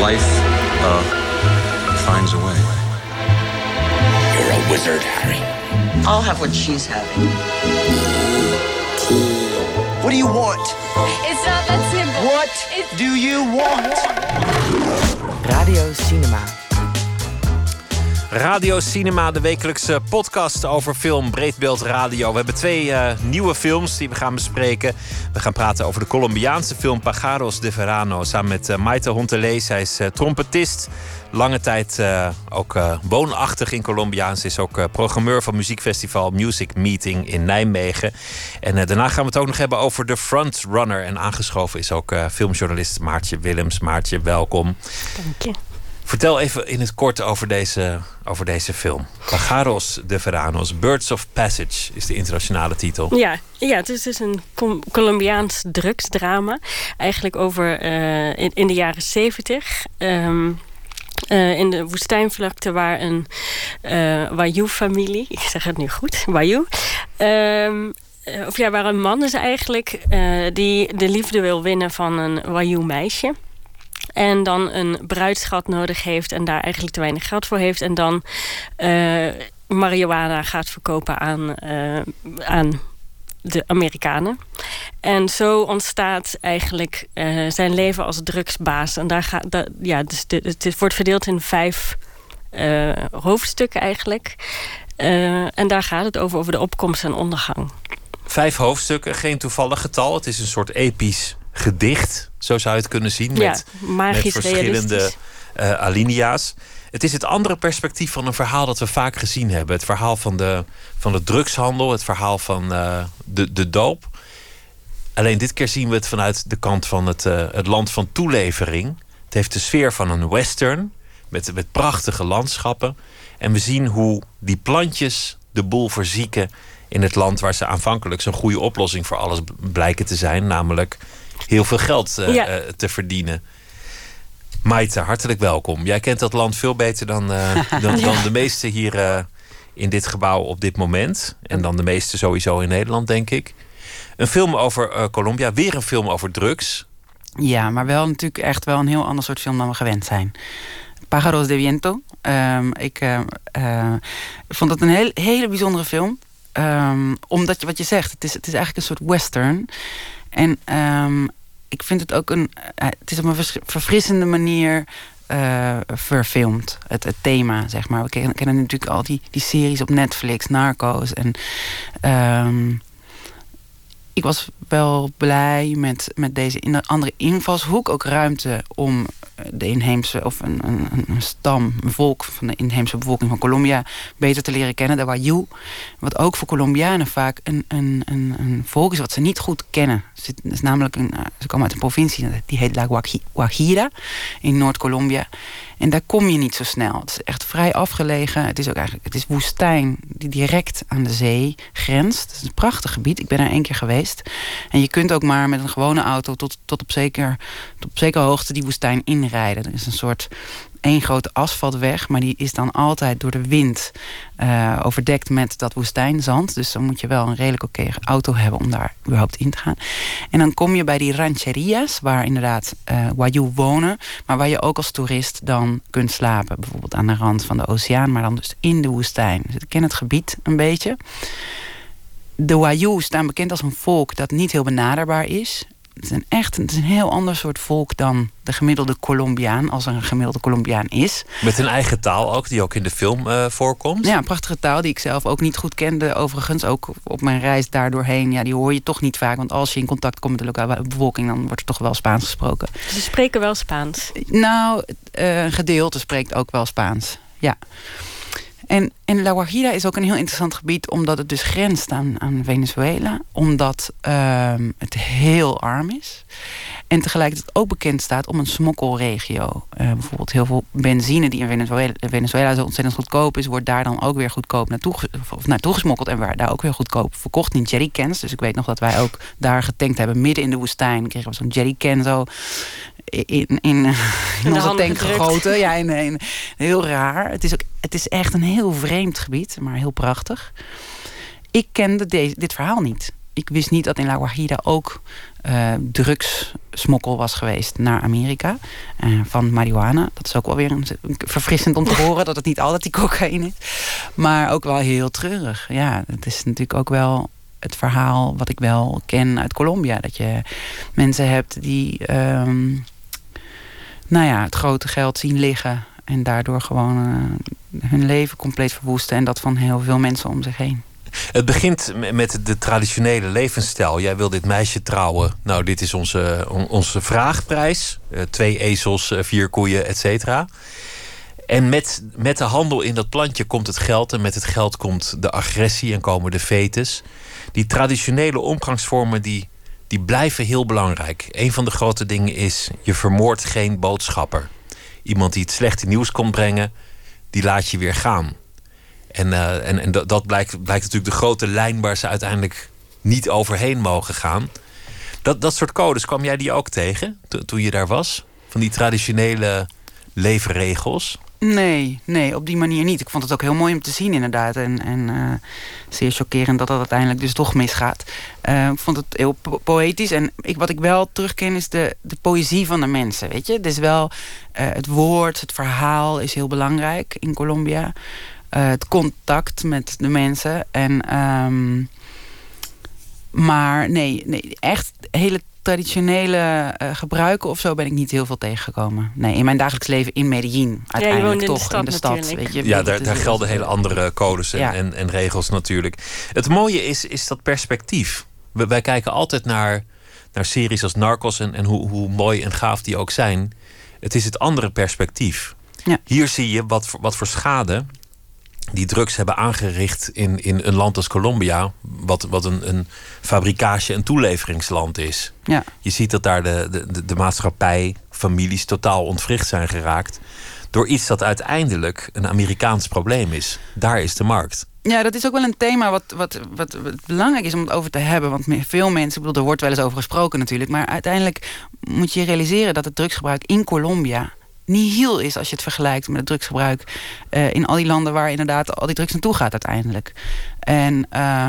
Life finds a way. You're a wizard, Harry. I'll have what she's having. What do you want? It's not that simple. What do you want? Radio Cinema. Radio Cinema, de wekelijkse podcast over film, breedbeeld radio. We hebben 2 nieuwe films die we gaan bespreken. We gaan praten over de Colombiaanse film Pájaros de Verano samen met Maite Hontelé. Zij is trompetist, lange tijd ook woonachtig in Colombia. Ze is ook programmeur van muziekfestival Music Meeting in Nijmegen. En daarna gaan we het ook nog hebben over de frontrunner. En aangeschoven is ook filmjournalist Maartje Willems. Maartje, welkom. Dank je. Vertel even in het kort over deze film. Pájaros de Veranos, Birds of Passage is de internationale titel. Ja, het is dus een Colombiaans drugsdrama. Eigenlijk over in de jaren 70. In de woestijnvlakte waar een Wayuu-familie... Ik zeg het nu goed, Wayuu... waar een man is eigenlijk... die de liefde wil winnen van een Wayuu-meisje. En dan een bruidsschat nodig heeft en daar eigenlijk te weinig geld voor heeft. En dan marihuana gaat verkopen aan de Amerikanen. En zo ontstaat eigenlijk zijn leven als drugsbaas. En het wordt verdeeld in 5 hoofdstukken eigenlijk. En daar gaat het over de opkomst en ondergang. 5 hoofdstukken, geen toevallig getal. Het is een soort episch gedicht, zo zou je het kunnen zien. Met verschillende alinea's. Het is het andere perspectief van een verhaal dat we vaak gezien hebben. Het verhaal van de drugshandel, het verhaal van de doop. Alleen dit keer zien we het vanuit de kant van het land van toelevering. Het heeft de sfeer van een western met prachtige landschappen. En we zien hoe die plantjes de boel verzieken in het land waar ze aanvankelijk zo'n goede oplossing voor alles blijken te zijn. Namelijk heel veel geld te verdienen. Maite, hartelijk welkom. Jij kent dat land veel beter dan de meesten hier in dit gebouw op dit moment. En dan de meesten sowieso in Nederland, denk ik. Een film over Colombia. Weer een film over drugs. Ja, maar wel natuurlijk echt wel een heel ander soort film dan we gewend zijn. Pájaros de Viento. Ik vond het een hele bijzondere film. Omdat wat je zegt, het is eigenlijk een soort western. En ik vind het ook het is op een verfrissende manier verfilmd. Het thema, zeg maar. We kennen natuurlijk al die series op Netflix, Narcos. En ik was wel blij met deze andere invalshoek. Ook ruimte om de inheemse, of een stam, een volk van de inheemse bevolking van Colombia beter te leren kennen, de Wayuu. Wat ook voor Colombianen vaak een volk is wat ze niet goed kennen. Het is namelijk ze komen uit een provincie die heet La Guajira in Noord-Colombia. En daar kom je niet zo snel. Het is echt vrij afgelegen. Het is woestijn die direct aan de zee grenst. Het is een prachtig gebied. Ik ben er 1 keer geweest. En je kunt ook maar met een gewone auto tot op zekere hoogte die woestijn inrijden. Er is een soort 1 grote asfaltweg, maar die is dan altijd door de wind overdekt met dat woestijnzand. Dus dan moet je wel een redelijk oké auto hebben om daar überhaupt in te gaan. En dan kom je bij die rancheria's, waar inderdaad Wayuu wonen, maar waar je ook als toerist dan kunt slapen. Bijvoorbeeld aan de rand van de oceaan, maar dan dus in de woestijn. Dus ik ken het gebied een beetje. De Wayuu staan bekend als een volk dat niet heel benaderbaar is. Het is een heel ander soort volk dan de gemiddelde Colombiaan, als er een gemiddelde Colombiaan is. Met een eigen taal ook, die ook in de film voorkomt. Ja, een prachtige taal die ik zelf ook niet goed kende. Overigens, ook op mijn reis daardoorheen. Ja, die hoor je toch niet vaak. Want als je in contact komt met de lokale bevolking, dan wordt er toch wel Spaans gesproken. Ze spreken wel Spaans? Nou, een gedeelte spreekt ook wel Spaans. Ja. En La Guajira is ook een heel interessant gebied, omdat het dus grenst aan Venezuela. Omdat het heel arm is. En tegelijkertijd ook bekend staat om een smokkelregio. Bijvoorbeeld heel veel benzine die in Venezuela zo ontzettend goedkoop is, wordt daar dan ook weer goedkoop naartoe gesmokkeld. En waar daar ook weer goedkoop verkocht in jerrycans. Dus ik weet nog dat wij ook daar getankt hebben, midden in de woestijn. Dan kregen we zo'n jerrycan zo in onze tank gegoten. Ja, heel raar. Het is echt een heel vreemd gebied, maar heel prachtig. Ik kende dit verhaal niet. Ik wist niet dat in La Guajira ook drugs smokkel was geweest naar Amerika. Van marihuana. Dat is ook wel weer verfrissend om te horen. Dat het niet altijd die cocaïne is. Maar ook wel heel treurig. Ja, het is natuurlijk ook wel het verhaal wat ik wel ken uit Colombia. Dat je mensen hebt die het grote geld zien liggen. En daardoor gewoon hun leven compleet verwoesten. En dat van heel veel mensen om zich heen. Het begint met de traditionele levensstijl. Jij wil dit meisje trouwen. Nou, dit is onze vraagprijs. 2 ezels, 4 koeien, et cetera. En met de handel in dat plantje komt het geld. En met het geld komt de agressie en komen de fetes. Die traditionele omgangsvormen die blijven heel belangrijk. Een van de grote dingen is, je vermoordt geen boodschapper. Iemand die het slechte nieuws komt brengen, die laat je weer gaan. En dat blijkt natuurlijk de grote lijn waar ze uiteindelijk niet overheen mogen gaan. Dat soort codes, kwam jij die ook tegen toen je daar was? Van die traditionele leefregels? Nee, op die manier niet. Ik vond het ook heel mooi om te zien inderdaad. En zeer chockerend dat uiteindelijk dus toch misgaat. Ik vond het heel poëtisch. En wat ik wel terugken is de poëzie van de mensen. Weet je? Het is wel het woord, het verhaal is heel belangrijk in Colombia. Het contact met de mensen. Maar nee, echt hele traditionele gebruiken of zo ben ik niet heel veel tegengekomen. Nee, in mijn dagelijks leven in Medellin uiteindelijk toch in de stad. Weet je, ja, daar gelden hele andere codes en regels natuurlijk. Het mooie is dat perspectief. Wij kijken altijd naar series als Narcos en hoe mooi en gaaf die ook zijn. Het is het andere perspectief. Ja. Hier zie je wat voor schade die drugs hebben aangericht in een land als Colombia, wat een fabricage- en toeleveringsland is. Ja. Je ziet dat daar de maatschappij, families totaal ontwricht zijn geraakt door iets dat uiteindelijk een Amerikaans probleem is. Daar is de markt. Ja, dat is ook wel een thema wat belangrijk is om het over te hebben. Want veel mensen, ik bedoel, er wordt wel eens over gesproken natuurlijk, maar uiteindelijk moet je realiseren dat het drugsgebruik in Colombia nihil is als je het vergelijkt met het drugsgebruik in al die landen waar inderdaad al die drugs naartoe gaat uiteindelijk. En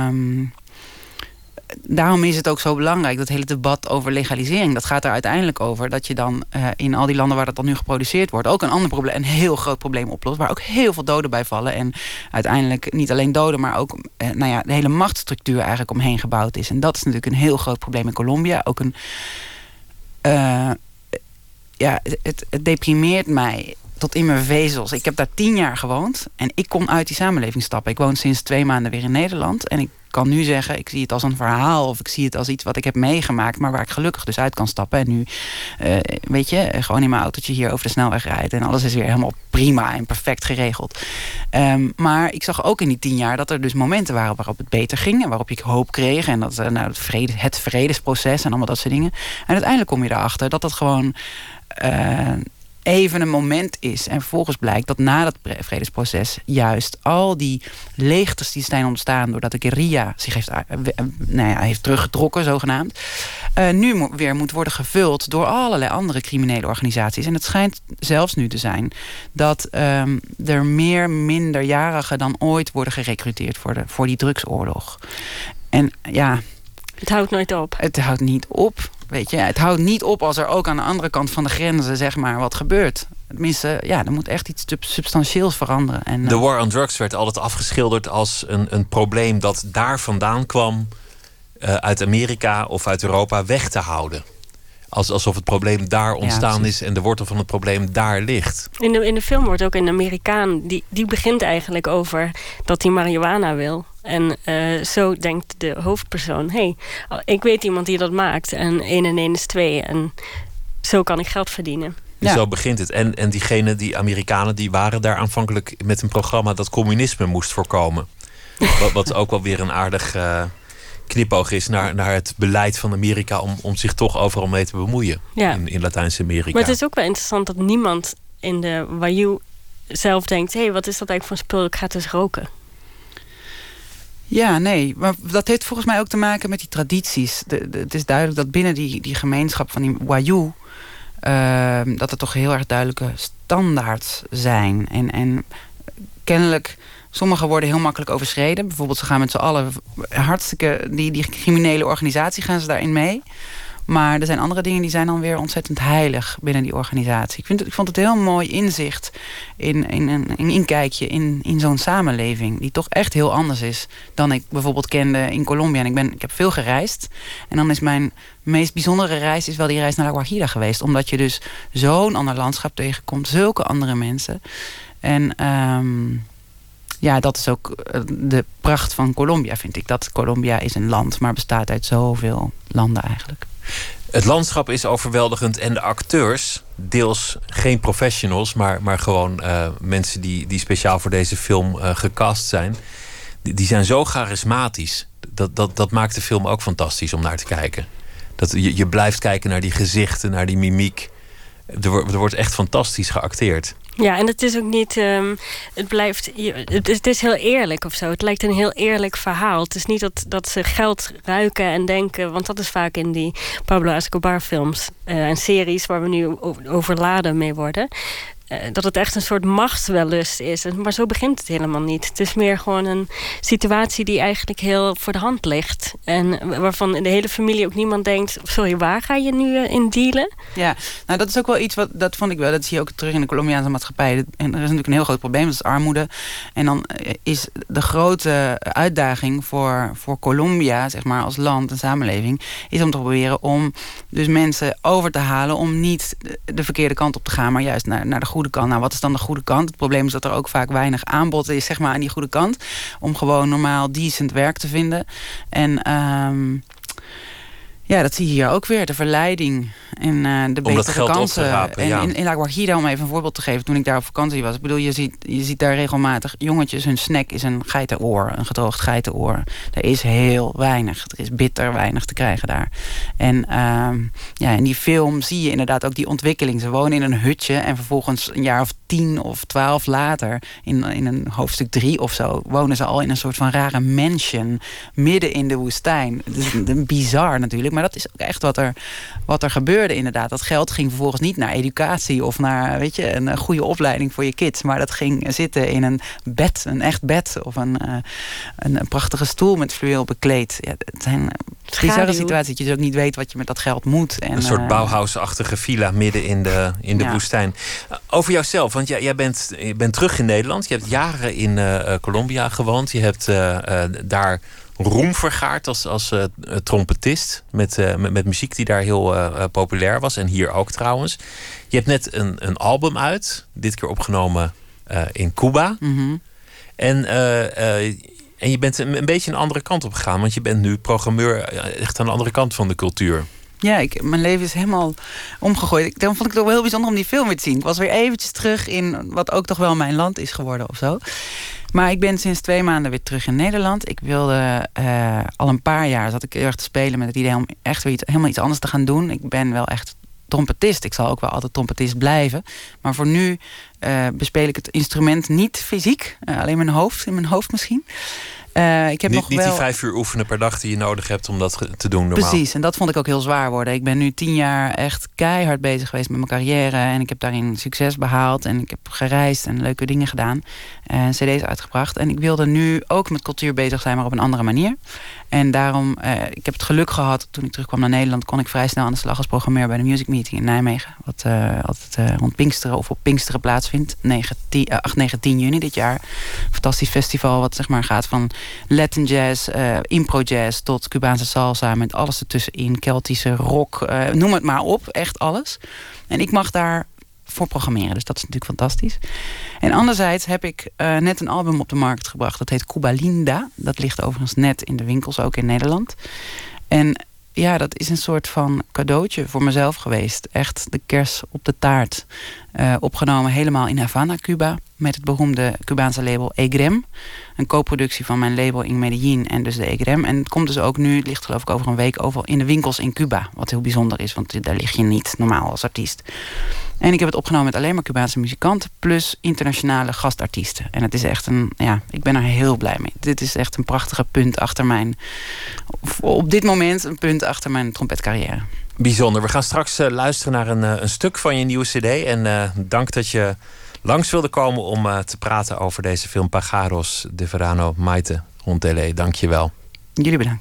daarom is het ook zo belangrijk, dat hele debat over legalisering. Dat gaat er uiteindelijk over dat je dan in al die landen waar dat dan nu geproduceerd wordt ook een ander probleem, een heel groot probleem oplost, waar ook heel veel doden bij vallen. En uiteindelijk niet alleen doden, maar ook de hele machtsstructuur eigenlijk omheen gebouwd is. En dat is natuurlijk een heel groot probleem in Colombia. Ook een het deprimeert mij tot in mijn vezels. Ik heb daar 10 jaar gewoond en ik kon uit die samenleving stappen. Ik woon sinds 2 maanden weer in Nederland en ik kan nu zeggen, ik zie het als een verhaal of ik zie het als iets wat ik heb meegemaakt, maar waar ik gelukkig dus uit kan stappen. En nu, gewoon in mijn autootje hier over de snelweg rijden en alles is weer helemaal prima en perfect geregeld. Maar ik zag ook in die 10 jaar dat er dus momenten waren waarop het beter ging en waarop ik hoop kreeg en dat het vredesproces en allemaal dat soort dingen. En uiteindelijk kom je erachter dat dat gewoon even een moment is. En vervolgens blijkt dat na dat vredesproces juist al die leegtes die zijn ontstaan doordat de guerrilla zich heeft teruggetrokken, zogenaamd, nu weer moet worden gevuld door allerlei andere criminele organisaties. En het schijnt zelfs nu te zijn dat er meer minderjarigen dan ooit worden gerekruteerd voor die drugsoorlog. En ja, het houdt nooit op. Het houdt niet op. Weet je, het houdt niet op als er ook aan de andere kant van de grenzen zeg maar wat gebeurt. Tenminste, er moet echt iets substantieels veranderen. En, de war on drugs werd altijd afgeschilderd als een probleem dat daar vandaan kwam, uit Amerika of uit Europa weg te houden. Alsof het probleem daar ontstaan is en de wortel van het probleem daar ligt. In de film wordt ook een Amerikaan, die begint eigenlijk over dat hij marihuana wil. En zo denkt de hoofdpersoon, hey, ik weet iemand die dat maakt. En 1 en 1 is 2. En zo kan ik geld verdienen. Dus zo begint het. En die Amerikanen, die waren daar aanvankelijk met een programma dat communisme moest voorkomen. Wat ook wel weer een aardig knipoog is naar het beleid van Amerika om zich toch overal mee te bemoeien in Latijns-Amerika. Maar het is ook wel interessant dat niemand in de Wayuu zelf denkt, hey, wat is dat eigenlijk voor een spul? Ik ga het eens roken. Ja, nee. Maar dat heeft volgens mij ook te maken met die tradities. Het is duidelijk dat binnen die gemeenschap van die Wayuu dat er toch heel erg duidelijke standaards zijn. En kennelijk, sommige worden heel makkelijk overschreden. Bijvoorbeeld, ze gaan met z'n allen hartstikke die criminele organisatie gaan ze daarin mee. Maar er zijn andere dingen die zijn dan weer ontzettend heilig binnen die organisatie. Ik vond het een heel mooi inzicht in een inkijkje in zo'n samenleving die toch echt heel anders is dan ik bijvoorbeeld kende in Colombia. En ik heb veel gereisd. En dan is mijn meest bijzondere reis is wel die reis naar La Guajira geweest. Omdat je dus zo'n ander landschap tegenkomt. Zulke andere mensen. En dat is ook de pracht van Colombia, vind ik. Dat Colombia is een land, maar bestaat uit zoveel landen eigenlijk. Het landschap is overweldigend en de acteurs, deels geen professionals, maar gewoon mensen die speciaal voor deze film gecast zijn. Die zijn zo charismatisch. Dat maakt de film ook fantastisch om naar te kijken. Dat je blijft kijken naar die gezichten, naar die mimiek. Er wordt echt fantastisch geacteerd. Ja, en het is ook niet... Het is heel eerlijk of zo. Het lijkt een heel eerlijk verhaal. Het is niet dat ze geld ruiken en denken... want dat is vaak in die Pablo Escobar films en series... waar we nu overladen mee worden... dat het echt een soort machtswellust is. Maar zo begint het helemaal niet. Het is meer gewoon een situatie die eigenlijk heel voor de hand ligt. En waarvan de hele familie ook niemand denkt... sorry, waar ga je nu in dealen? Ja, nou dat is ook wel iets dat vond ik wel. Dat zie je ook terug in de Colombiaanse maatschappij. En er is natuurlijk een heel groot probleem, dat is armoede. En dan is de grote uitdaging voor Colombia, zeg maar, als land en samenleving... is om te proberen om dus mensen over te halen... om niet de verkeerde kant op te gaan, maar juist naar de goede kant. Nou, wat is dan de goede kant? Het probleem is dat er ook vaak weinig aanbod is, zeg maar, aan die goede kant. Om gewoon normaal decent werk te vinden. En dat zie je hier ook weer. De verleiding en de betere kansen. En in La Guajira, om even een voorbeeld te geven, toen ik daar op vakantie was. Ik bedoel, je ziet daar regelmatig jongetjes, hun snack is een geitenoor, een gedroogd geitenoor. Er is heel weinig. Er is bitter weinig te krijgen daar. En in die film zie je inderdaad ook die ontwikkeling. Ze wonen in een hutje en vervolgens een jaar of 10 of 12 later, in een hoofdstuk 3 of zo, wonen ze al in een soort van rare mansion midden in de woestijn. Het is bizar natuurlijk, maar dat is ook echt wat er gebeurde inderdaad. Dat geld ging vervolgens niet naar educatie of naar, weet je, een goede opleiding voor je kids, maar dat ging zitten in een bed, een echt bed of een prachtige stoel met fluweel bekleed. Ja, het zijn bizarre situaties dat je dus ook niet weet wat je met dat geld moet. En, een soort Bauhaus-achtige villa midden in de woestijn. Over jouzelf, want jij bent terug in Nederland. Je hebt jaren in Colombia gewoond. Je hebt daar roem vergaard als trompetist. Met muziek die daar heel populair was. En hier ook trouwens. Je hebt net een album uit. Dit keer opgenomen in Cuba. Mm-hmm. En je bent een beetje een andere kant op gegaan. Want je bent nu programmeur echt aan de andere kant van de cultuur. Ja, mijn leven is helemaal omgegooid. Dan vond ik het ook wel heel bijzonder om die film weer te zien. Ik was weer eventjes terug in wat ook toch wel mijn land is geworden of zo. Maar ik ben sinds 2 maanden weer terug in Nederland. Ik wilde al een paar jaar, zat ik heel erg te spelen met het idee om echt weer helemaal iets anders te gaan doen. Ik ben wel echt trompetist. Ik zal ook wel altijd trompetist blijven. Maar voor nu bespeel ik het instrument niet fysiek. Alleen in mijn hoofd misschien. Ik heb nog wel... die 5 uur oefenen per dag die je nodig hebt om dat te doen normaal. Precies, en dat vond ik ook heel zwaar worden. Ik ben nu 10 jaar echt keihard bezig geweest met mijn carrière. En ik heb daarin succes behaald. En ik heb gereisd en leuke dingen gedaan. En cd's uitgebracht. En ik wilde nu ook met cultuur bezig zijn, maar op een andere manier. En daarom, ik heb het geluk gehad, toen ik terugkwam naar Nederland, kon ik vrij snel aan de slag als programmeur bij de Music Meeting in Nijmegen. Wat altijd rond Pinksteren of op Pinksteren plaatsvindt. 8, 9, 10 juni dit jaar. Fantastisch festival wat zeg maar gaat van Latin jazz, impro jazz tot Cubaanse salsa met alles ertussenin. Keltische rock, noem het maar op. Echt alles. En ik mag daar voor programmeren. Dus dat is natuurlijk fantastisch. En anderzijds heb ik net een album op de markt gebracht. Dat heet Cuba Linda. Dat ligt overigens net in de winkels, ook in Nederland. En ja, dat is een soort van cadeautje voor mezelf geweest. Echt de kers op de taart. Opgenomen helemaal in Havana, Cuba. Met het beroemde Cubaanse label EGREM. Een co-productie van mijn label in Medellin en dus de EGREM. En het komt dus ook nu, het ligt geloof ik over een week, overal in de winkels in Cuba. Wat heel bijzonder is, want daar lig je niet normaal als artiest. En ik heb het opgenomen met alleen maar Cubaanse muzikanten plus internationale gastartiesten. En het is echt ik ben er heel blij mee. Dit is echt een prachtige punt achter op dit moment een punt achter mijn trompetcarrière. Bijzonder. We gaan straks luisteren naar een stuk van je nieuwe cd. En dank dat je langs wilde komen om te praten over deze film Pájaros de Verano. Maite Hontele, dank je wel. Jullie bedankt.